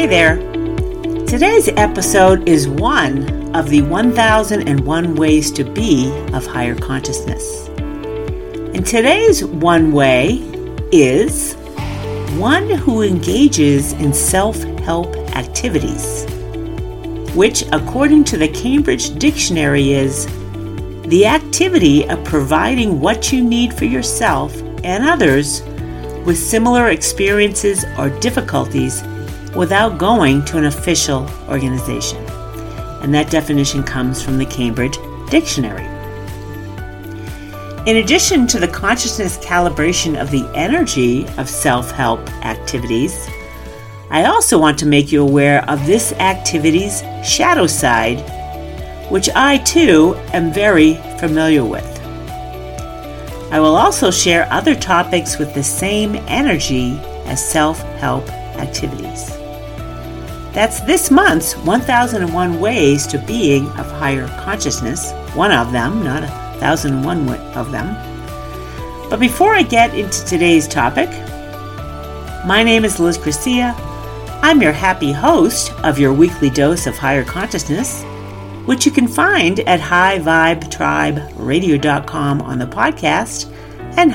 Hey there. Today's episode is one of the 1001 Ways to Be of Higher Consciousness. And today's one way is one who engages in self-help activities, which, according to the Cambridge Dictionary, is the activity of providing what you need for yourself and others with similar experiences or difficulties without going to an official organization. And that definition comes from the Cambridge Dictionary. In addition to the consciousness calibration of the energy of self-help activities, I also want to make you aware of this activity's shadow side, which I too am very familiar with. I will also share other topics with the same energy as self-help activities. That's this month's 1001 Ways to Being of Higher Consciousness, one of them, not 1001 of them. But before I get into today's topic, my name is Liz Garcia. I'm your happy host of your weekly dose of higher consciousness, which you can find at highvibetriberadio.com on the podcast and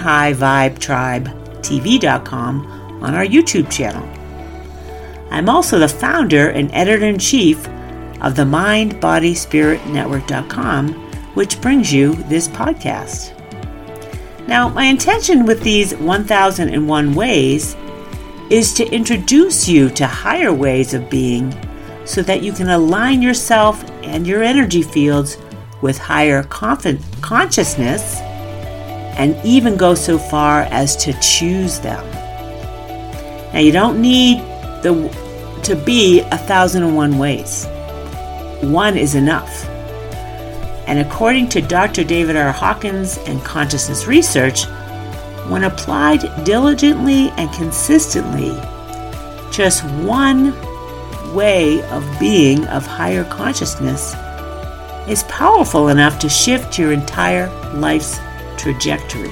highvibetribetv.com on our YouTube channel. I'm also the founder and editor-in-chief of the MindBodySpiritNetwork.com, which brings you this podcast. Now, my intention with these 1001 ways is to introduce you to higher ways of being so that you can align yourself and your energy fields with higher consciousness and even go so far as to choose them. Now, you don't need to be 1001 ways. One is enough. And according to Dr. David R. Hawkins and consciousness research, when applied diligently and consistently, just one way of being of higher consciousness is powerful enough to shift your entire life's trajectory.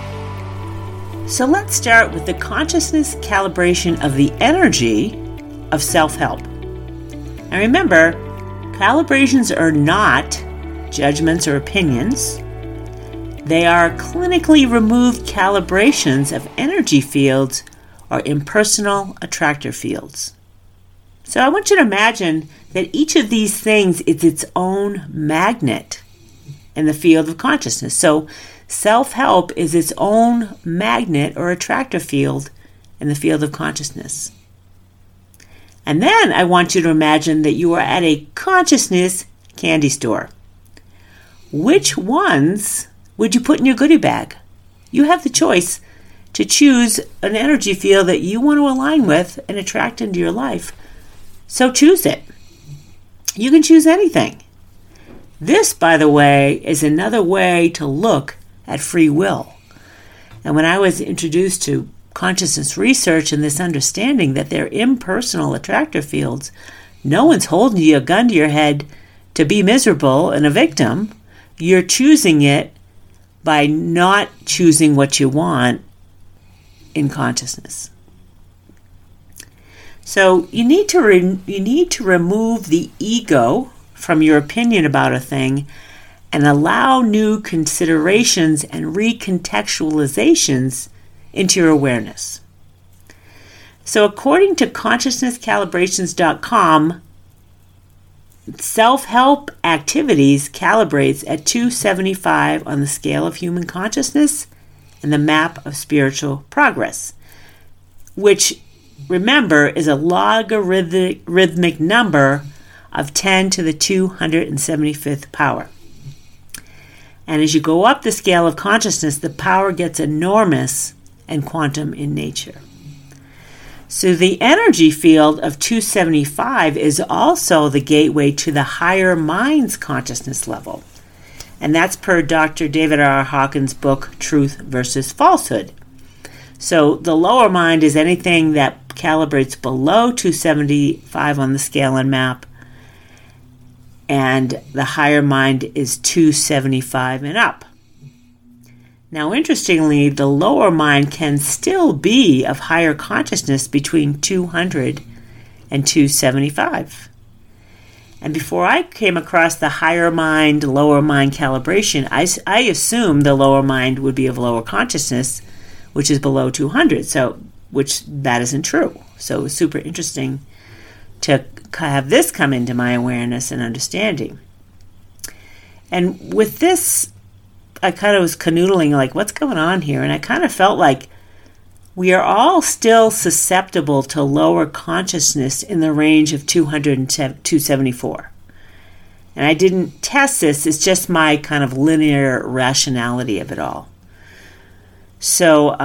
So let's start with the consciousness calibration of the energy of self-help. And remember, calibrations are not judgments or opinions. They are clinically removed calibrations of energy fields or impersonal attractor fields. So I want you to imagine that each of these things is its own magnet in the field of consciousness. So self-help is its own magnet or attractor field in the field of consciousness. And then I want you to imagine that you are at a consciousness candy store. Which ones would you put in your goodie bag? You have the choice to choose an energy field that you want to align with and attract into your life. So choose it. You can choose anything. This, by the way, is another way to look at free will. And when I was introduced to consciousness research and this understanding that they're impersonal attractor fields, no one's holding you a gun to your head to be miserable and a victim. You're choosing it by not choosing what you want in consciousness. So you need to remove the ego from your opinion about a thing and allow new considerations and recontextualizations into your awareness. So according to consciousnesscalibrations.com, self-help activities calibrates at 275 on the scale of human consciousness and the map of spiritual progress, which, remember, is a logarithmic number of 10 to the 275th power. And as you go up the scale of consciousness, the power gets enormous and quantum in nature. So the energy field of 275 is also the gateway to the higher mind's consciousness level. And that's per Dr. David R. Hawkins' book, Truth versus Falsehood. So the lower mind is anything that calibrates below 275 on the scale and map, and the higher mind is 275 and up. Now, interestingly, the lower mind can still be of higher consciousness between 200 and 275. And before I came across the higher mind, lower mind calibration, I assumed the lower mind would be of lower consciousness, which is below 200, which that isn't true. So it was super interesting to have this come into my awareness and understanding. And with this, I kind of was canoodling, like, what's going on here? And I kind of felt like we are all still susceptible to lower consciousness in the range of 200 and 274. And I didn't test this, it's just my kind of linear rationality of it all. So,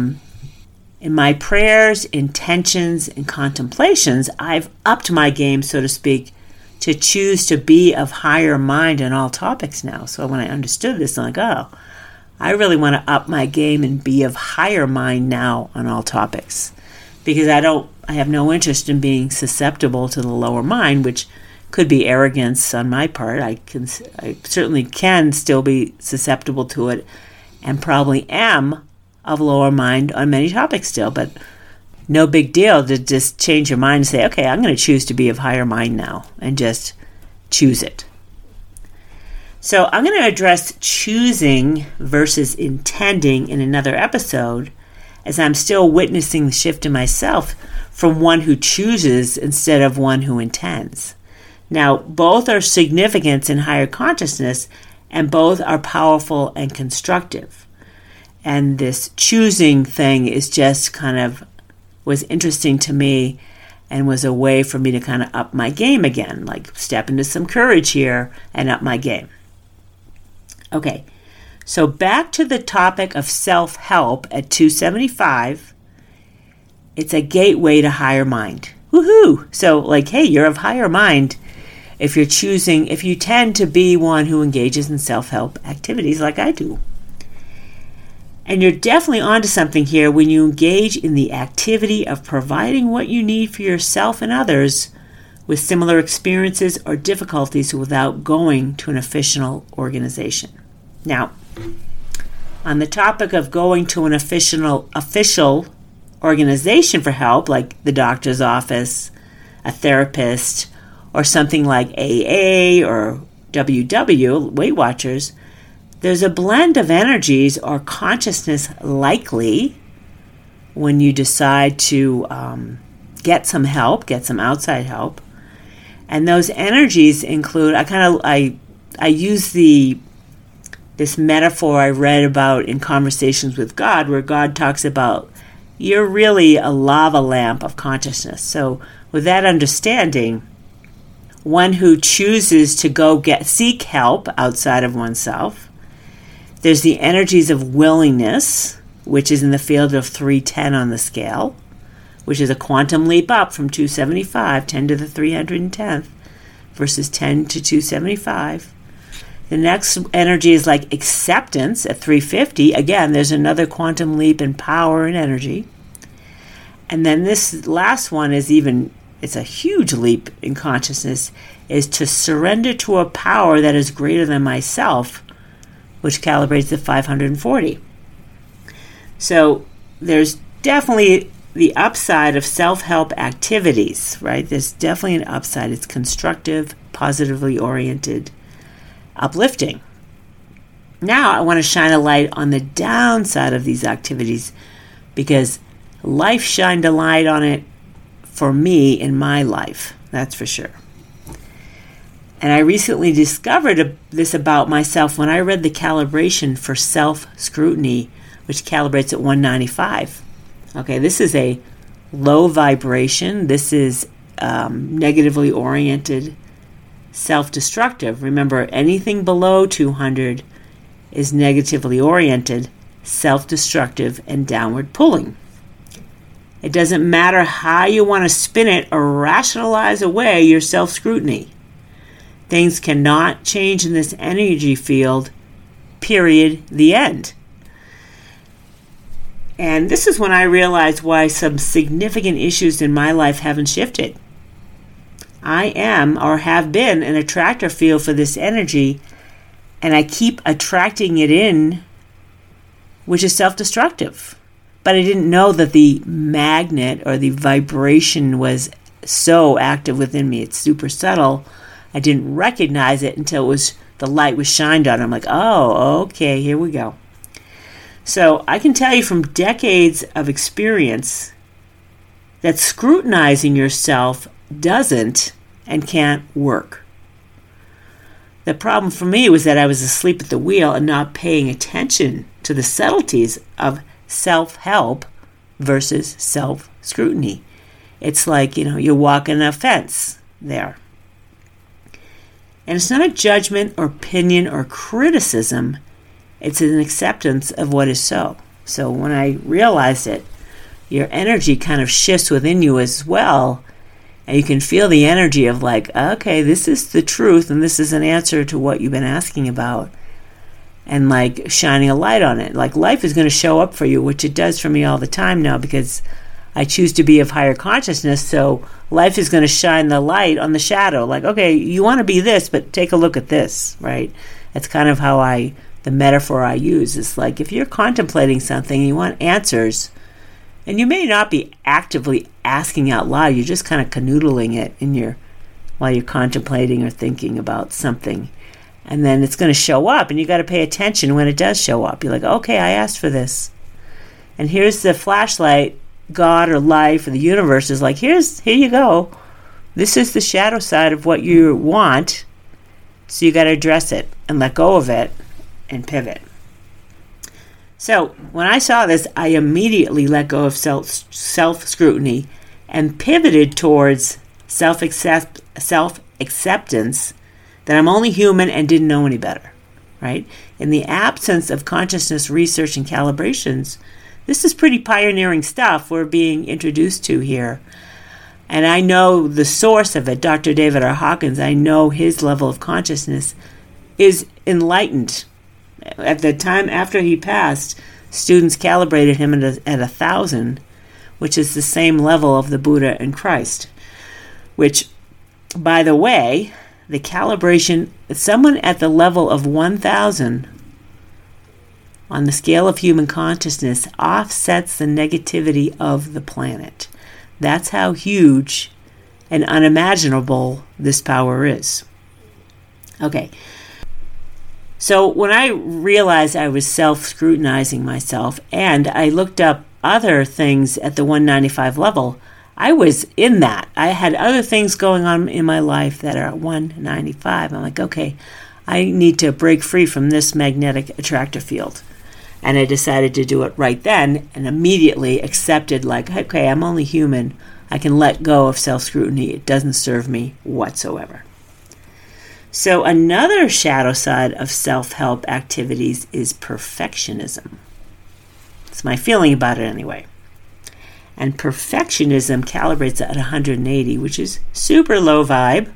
in my prayers, intentions, and contemplations, I've upped my game, so to speak, to choose to be of higher mind on all topics now. So when I understood this, I'm like, oh, I really want to up my game and be of higher mind now on all topics. Because I have no interest in being susceptible to the lower mind, which could be arrogance on my part. I certainly can still be susceptible to it, and probably am of lower mind on many topics still, but no big deal to just change your mind and say, okay, I'm going to choose to be of higher mind now, and just choose it. So I'm going to address choosing versus intending in another episode, as I'm still witnessing the shift in myself from one who chooses instead of one who intends. Now, both are significant in higher consciousness, and both are powerful and constructive. And this choosing thing is just kind of was interesting to me, and was a way for me to kind of up my game again, like step into some courage here and up my game. Okay, so back to the topic of self-help at 275. It's a gateway to higher mind. Woohoo! So like, hey, you're of higher mind if you tend to be one who engages in self-help activities like I do. And you're definitely onto something here when you engage in the activity of providing what you need for yourself and others with similar experiences or difficulties without going to an official organization. Now, on the topic of going to an official organization for help, like the doctor's office, a therapist, or something like AA or WW, Weight Watchers, there's a blend of energies or consciousness likely when you decide to get some help, get some outside help. And those energies include, I use this metaphor I read about in Conversations with God, where God talks about you're really a lava lamp of consciousness. So with that understanding, one who chooses to go seek help outside of oneself. There's the energies of willingness, which is in the field of 310 on the scale, which is a quantum leap up from 275, 10 to the 310th, versus 10 to 275. The next energy is like acceptance at 350. Again, there's another quantum leap in power and energy. And then this last one is it's a huge leap in consciousness, is to surrender to a power that is greater than myself, which calibrates at 540. So there's definitely the upside of self-help activities, right? There's definitely an upside. It's constructive, positively oriented, uplifting. Now I want to shine a light on the downside of these activities, because life shined a light on it for me in my life, that's for sure. And I recently discovered this about myself when I read the calibration for self-scrutiny, which calibrates at 195. Okay, this is a low vibration. This is negatively oriented, self-destructive. Remember, anything below 200 is negatively oriented, self-destructive, and downward pulling. It doesn't matter how you want to spin it or rationalize away your self-scrutiny. Things cannot change in this energy field, period, the end. And this is when I realized why some significant issues in my life haven't shifted. I am, or have been, an attractor field for this energy, and I keep attracting it in, which is self-destructive. But I didn't know that the magnet or the vibration was so active within me. It's super subtle. I didn't recognize it until the light was shined on. I'm like, oh, okay, here we go. So I can tell you from decades of experience that scrutinizing yourself doesn't and can't work. The problem for me was that I was asleep at the wheel and not paying attention to the subtleties of self-help versus self-scrutiny. It's like, you're walking a fence there. And it's not a judgment or opinion or criticism. It's an acceptance of what is so. So when I realized it, your energy kind of shifts within you as well. And you can feel the energy of like, okay, this is the truth and this is an answer to what you've been asking about. And like shining a light on it. Like life is going to show up for you, which it does for me all the time now because I choose to be of higher consciousness. So life is going to shine the light on the shadow. Like, okay, you want to be this, but take a look at this, right? That's kind of how the metaphor I use is like if you're contemplating something and you want answers, and you may not be actively asking out loud, you're just kind of canoodling it while you're contemplating or thinking about something. And then it's going to show up, and you got to pay attention when it does show up. You're like, okay, I asked for this. And here's the flashlight. God or life or the universe is like, here you go. This is the shadow side of what you want. So you got to address it and let go of it and pivot. So when I saw this, I immediately let go of self-scrutiny and pivoted towards self-acceptance that I'm only human and didn't know any better, right? In the absence of consciousness research and calibrations, this is pretty pioneering stuff we're being introduced to here. And I know the source of it, Dr. David R. Hawkins. I know his level of consciousness is enlightened. At the time after he passed, students calibrated him at 1,000, which is the same level of the Buddha and Christ. Which, by the way, the calibration, someone at the level of 1,000 on the scale of human consciousness offsets the negativity of the planet. That's how huge and unimaginable this power is. Okay. So when I realized I was self-scrutinizing myself and I looked up other things at the 195 level, I was in that. I had other things going on in my life that are at 195. I'm like, okay, I need to break free from this magnetic attractor field. And I decided to do it right then and immediately accepted like, okay, I'm only human. I can let go of self-scrutiny. It doesn't serve me whatsoever. So another shadow side of self-help activities is perfectionism. It's my feeling about it anyway. And perfectionism calibrates at 180, which is super low vibe.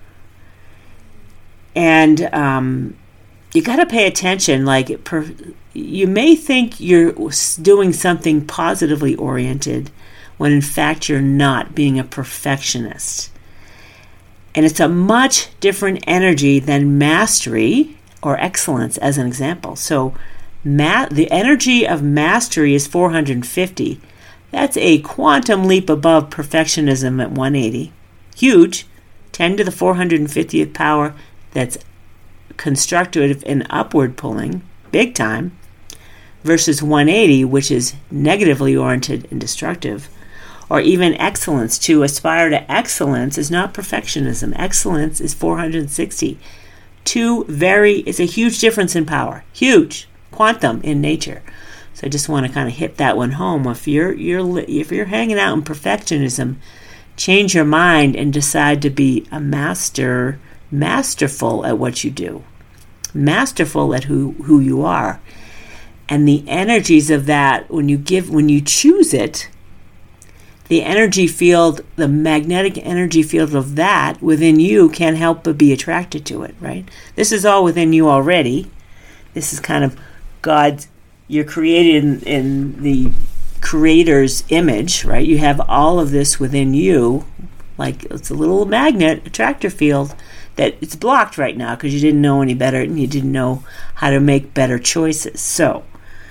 And you got to pay attention. Like, you may think you're doing something positively oriented when in fact you're not, being a perfectionist. And it's a much different energy than mastery or excellence, as an example. So the energy of mastery is 450. That's a quantum leap above perfectionism at 180. Huge. 10 to the 450th power that's constructive and upward pulling, big time, versus 180, which is negatively oriented and destructive. Or even excellence. To aspire to excellence is not perfectionism. Excellence is 460. It's a huge difference in power. Huge. Quantum in nature. So I just want to kind of hit that one home. If you're hanging out in perfectionism, change your mind and decide to be a masterful at what you do. Masterful at who you are. And the energies of that, when you choose it, the energy field, the magnetic energy field of that within you can't help but be attracted to it, right? This is all within you already. This is kind of God, you're created in the Creator's image, right? You have all of this within you, like it's a little magnet attractor field that it's blocked right now because you didn't know any better and you didn't know how to make better choices. So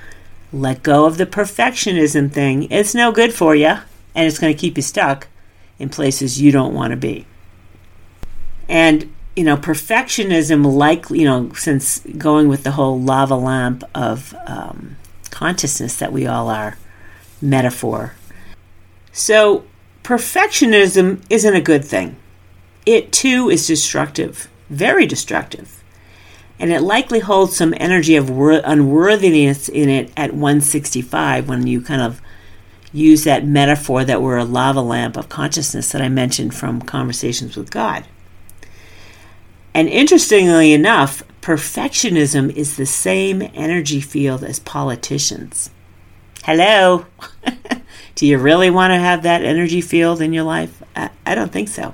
let go of the perfectionism thing. It's no good for you. And it's going to keep you stuck in places you don't want to be. And, perfectionism, since going with the whole lava lamp of consciousness that we all are, metaphor. So, perfectionism isn't a good thing. It, too, is destructive, very destructive. And it likely holds some energy of unworthiness in it at 165 when you kind of use that metaphor that we're a lava lamp of consciousness that I mentioned from Conversations with God. And interestingly enough, perfectionism is the same energy field as politicians. Hello? Do you really want to have that energy field in your life? I don't think so.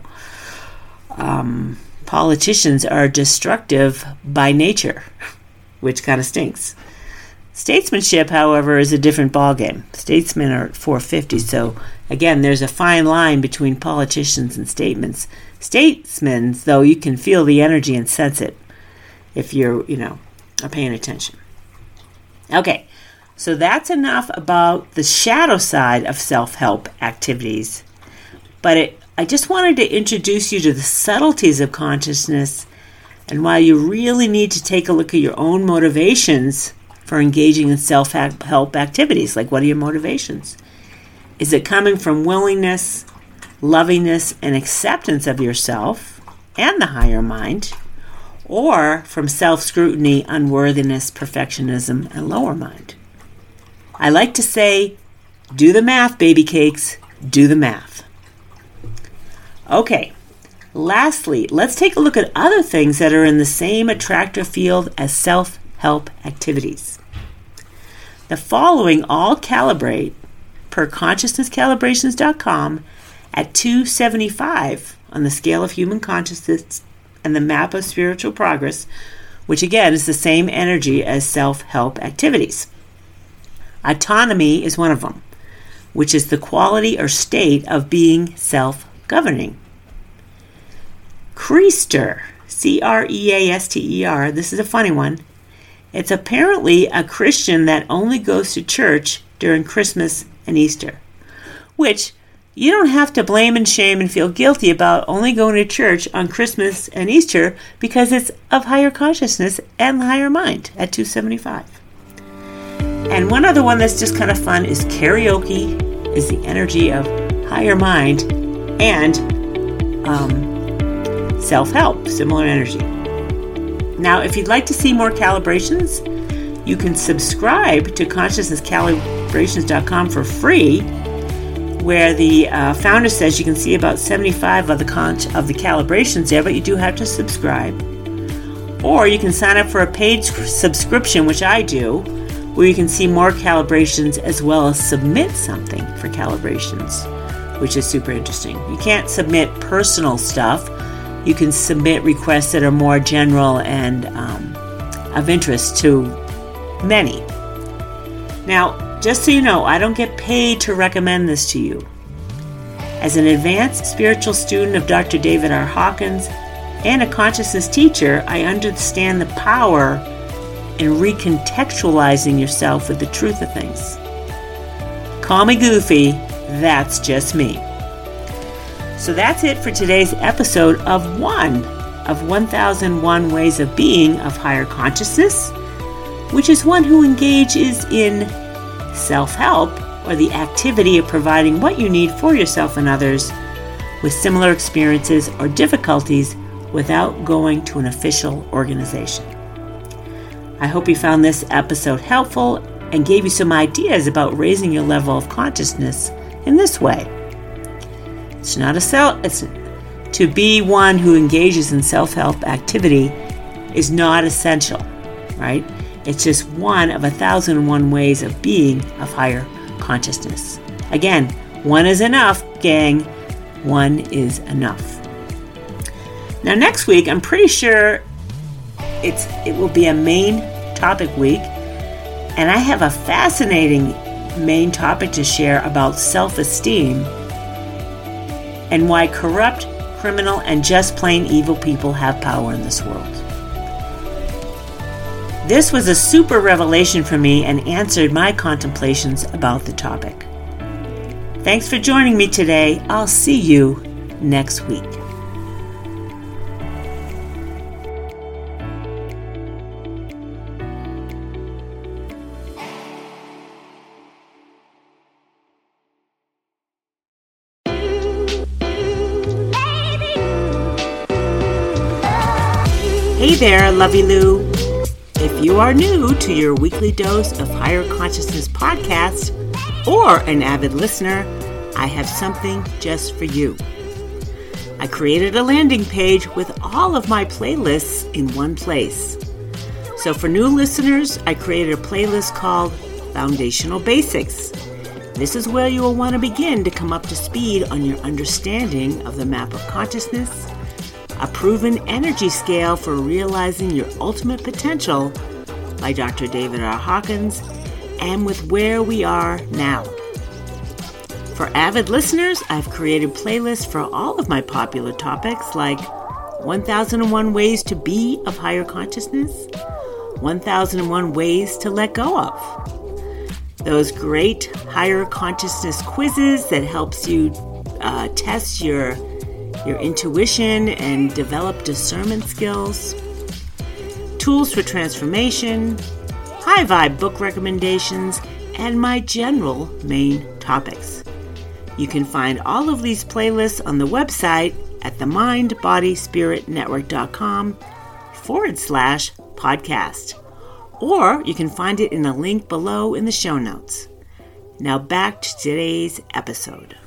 Politicians are destructive by nature, which kind of stinks. Statesmanship, however, is a different ballgame. Statesmen are at 450, so again, there's a fine line between politicians and statesmen. Statesmen, though, you can feel the energy and sense it if you're, are paying attention. Okay, so that's enough about the shadow side of self-help activities. But I just wanted to introduce you to the subtleties of consciousness and why you really need to take a look at your own motivations for engaging in self-help activities. Like, what are your motivations? Is it coming from willingness, lovingness, and acceptance of yourself and the higher mind, or from self-scrutiny, unworthiness, perfectionism, and lower mind? I like to say, do the math, baby cakes, do the math. Okay, lastly, let's take a look at other things that are in the same attractive field as self-help activities. The following all calibrate per consciousnesscalibrations.com at 275 on the scale of human consciousness and the map of spiritual progress, which again is the same energy as self-help activities. Autonomy is one of them, which is the quality or state of being self-governing. Creaster, Creaster, this is a funny one. It's apparently a Christian that only goes to church during Christmas and Easter, which you don't have to blame and shame and feel guilty about only going to church on Christmas and Easter because it's of higher consciousness and the higher mind at 275. And one other one that's just kind of fun is karaoke is the energy of higher mind and self-help, similar energy. Now, if you'd like to see more calibrations, you can subscribe to consciousnesscalibrations.com for free, where the founder says you can see about 75 of the calibrations there, but you do have to subscribe. Or you can sign up for a paid subscription, which I do, where you can see more calibrations as well as submit something for calibrations, which is super interesting. You can't submit personal stuff. You can submit requests that are more general and of interest to many. Now, just so you know, I don't get paid to recommend this to you. As an advanced spiritual student of Dr. David R. Hawkins and a consciousness teacher, I understand the power in recontextualizing yourself with the truth of things. Call me goofy, that's just me. So that's it for today's episode of 1001 Ways of Being of Higher Consciousness, which is one who engages in self-help, or the activity of providing what you need for yourself and others with similar experiences or difficulties without going to an official organization. I hope you found this episode helpful and gave you some ideas about raising your level of consciousness in this way. To be one who engages in self-help activity is not essential, right? It's just one of 1001 ways of being of higher consciousness. Again, one is enough, gang. One is enough. Now, next week, I'm pretty sure it will be a main topic week, and I have a fascinating main topic to share about self-esteem and why corrupt, criminal, and just plain evil people have power in this world. This was a super revelation for me and answered my contemplations about the topic. Thanks for joining me today. I'll see you next week. Hey there, Lovey Lou. If you are new to your weekly dose of Higher Consciousness podcast or an avid listener, I have something just for you. I created a landing page with all of my playlists in one place. So for new listeners, I created a playlist called Foundational Basics. This is where you will want to begin to come up to speed on your understanding of the map of consciousness, a proven energy scale for realizing your ultimate potential by Dr. David R. Hawkins, and with where we are now. For avid listeners, I've created playlists for all of my popular topics like 1001 Ways to Be of Higher Consciousness, 1001 Ways to Let Go of. Those great higher consciousness quizzes that helps you test your intuition and develop discernment skills, tools for transformation, high vibe book recommendations, and my general main topics. You can find all of these playlists on the website at themindbodyspiritnetwork.com/podcast, or you can find it in a link below in the show notes. Now back to today's episode.